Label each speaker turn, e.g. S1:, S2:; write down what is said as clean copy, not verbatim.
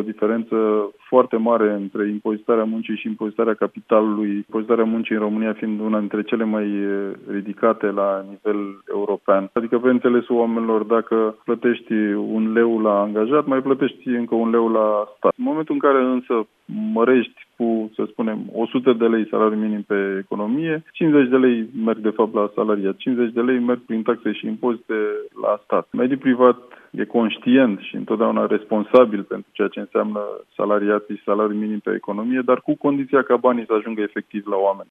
S1: diferență foarte mare între impozitarea muncii și impozitarea capitalului, impozitarea muncii în România fiind una dintre cele mai ridicate la nivel european. Adică pe înțelesul oamenilor, dacă plătești 1 leu la angajat, mai plătești încă 1 leu la stat. În momentul în care însă mărești cu, să spunem, 100 de lei salariu minim pe economie, 50 de lei merg de fapt la salariat, 50 de lei merg prin taxe și impozite la stat. Mediul privat e conștient și întotdeauna responsabil pentru ceea ce înseamnă salariații și salariul minim pe economie, dar cu condiția ca banii să ajungă efectiv la oameni.